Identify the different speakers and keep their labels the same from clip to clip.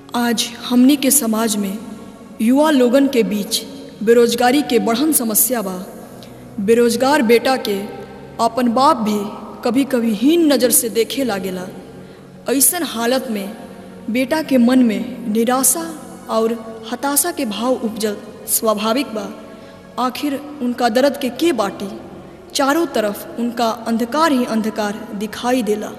Speaker 1: आज हमनी के समाज में युवा लोगन के बीच बेरोजगारी के बढ़न समस्या बा। बेरोजगार बेटा के अपन बाप भी कभी कभी हीन नज़र से देखे लागेला। ऐसन हालत में बेटा के मन में निराशा और हताशा के भाव उपजल स्वाभाविक बा। आखिर उनका दर्द के बाटी? चारों तरफ उनका अंधकार ही अंधकार दिखाई देला।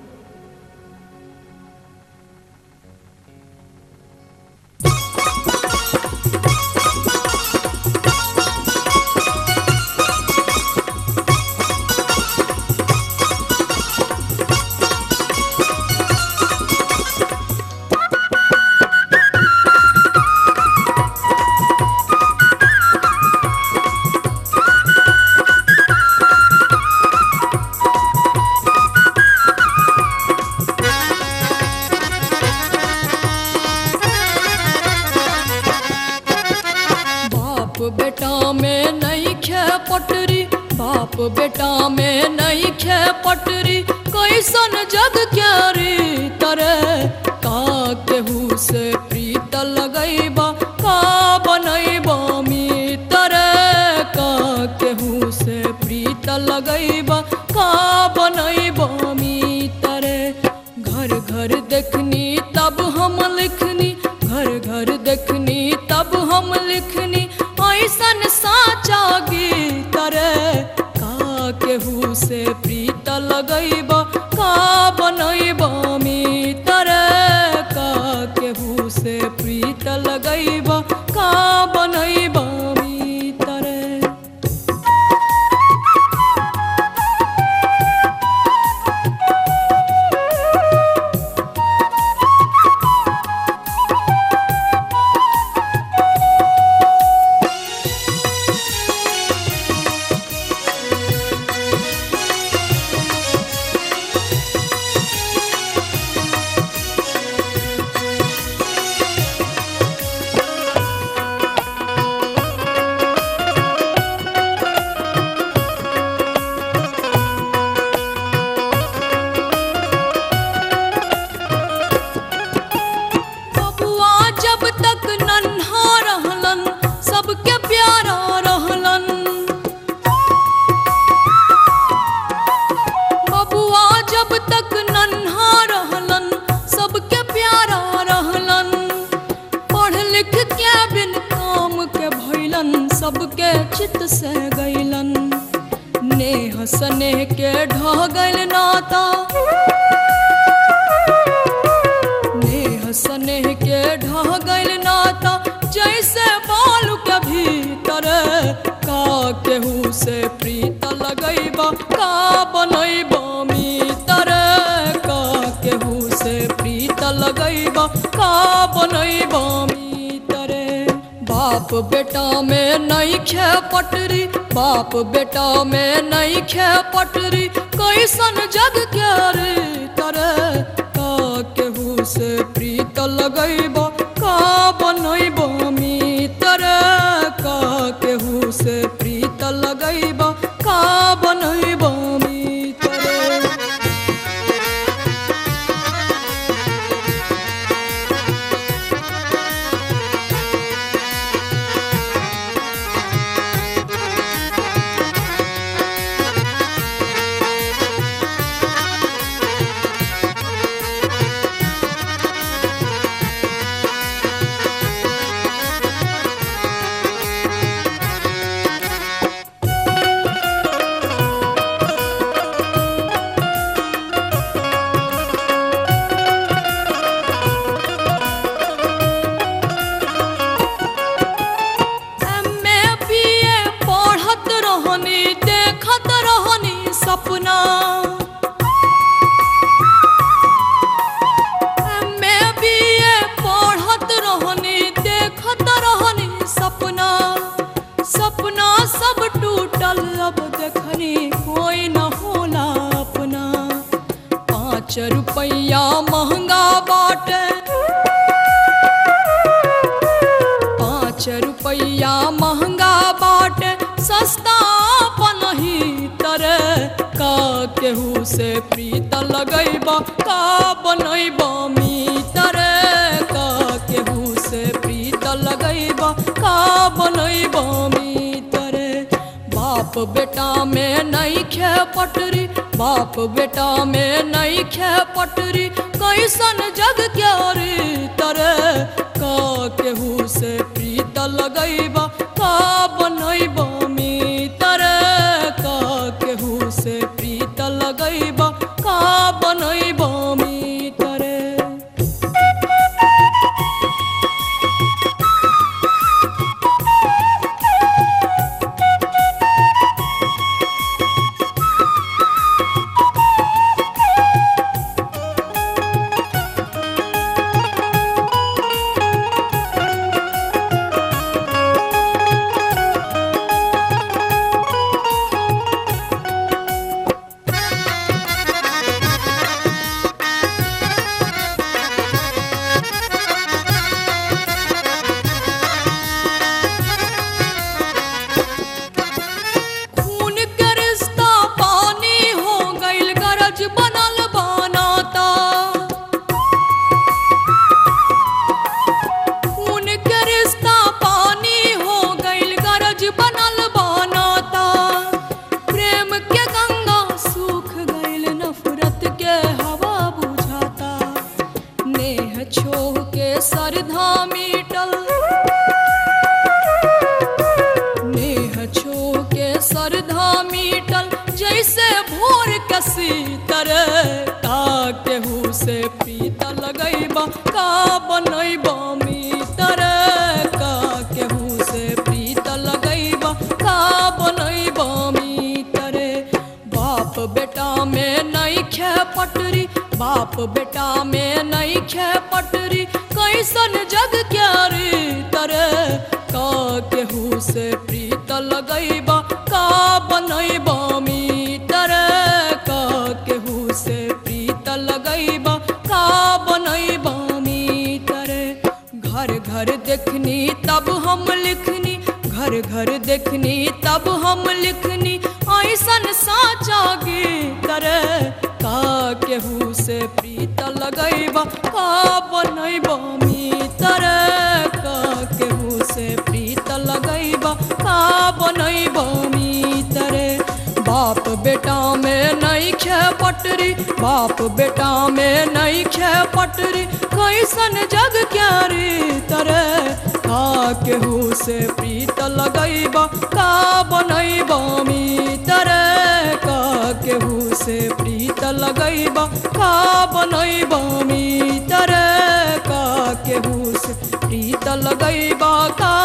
Speaker 2: बेटा में नहीं खे पटरी, बाप बेटा में नहीं खे पटरी, कैसन जग क्या री तरे का केहू से प्रीत लगैबा का बनैबा मितरे, का केहू से प्रीत लगैबा का बनैबा मितरे। घर घर देखनी तब हम लिखनी, घर घर देखनी तब हम लिखनी, ऐसन साचा गीत रे का केहू से प्रीत लगैबा का बनैबा मितरे, का केहू से प्रीत लगैबा का बनैबा मितरे। सबके प्यारा रहलन, बबुआ जब तक नन्हा रहलन सबके प्यारा रहलन। पढ़ लिख के बिन काम के भैलन सबके चित से गैलन। नेह स्नेह के ढह गैल नाता, नेह स्नेह के ढह गैल नाता, जैसे बालू के भीतर का केहू से प्रीत लगैबा का बनैबा मितर, का केहू से प्रीत लगैबा का बनैबा मितर। बाप बेटा में नहीं खे पटरी, बाप बेटा में नहीं खे पटरी, कैसन जग के रे तरे का केहू से प्रीत लगैबा का बनैबा मितर, का केहू से प्रीत लगैबा का बनैबा मितर। सपना मैं भी ये पढ़त रहनी देखत रहनी सपना, सपना सब टूटल अब देखनी कोई न होला अपना। 5 रुपया महंगा बाटे, 5 रुपया महंगा बाटे, सस्ता अपन ही तरे का केहू से प्रीत लगैबा का बनैबा मितर, का बनैबा मीतरे। बाप बेटा में नहीं खे पटरी, बाप बेटा में नहीं खे पटरी, कैसन जग क्या रे तरे। का केहू से प्रीत लगैबा का बनैबा मीतरे। का केहू से प्रीत लगैबा का बनैबा मीतरे। जैसे भोर कसी तरे। का केहू से प्रीत लगैबा का बनैबा मीतरे। का केहू से प्रीत लगैबा का बनैबा मीतरे। बाप बेटा में नहीं खे पटरी, बाप बेटा में नहीं खे पटरी, कैसन जग क्या रे तरे। का केहू से प्रीत लगैबा का बनैबा मीतरे। का केहू से प्रीत लगैबा का बनैबा मीतरे। घर घर देखनी तब हम लिखनी, घर घर देखनी तब हम लिखनी, ऐसन साचा गीत रे। का केहू से प्रीत लगैबा का बनैबा मीतरे। का केहू से प्रीत लगैबा का बनैबा मीतरे। बाप बेटा में नहीं खे पटरी, बाप बेटा में नहीं खे पटरी, कैसन जग क्या रे तरे। का केहू से प्रीत लगैबा का बनैबा मीतरे। का केहू से प्रीत लगैबा का बनैबा मीतरे। का केहू से प्रीत लगैबा का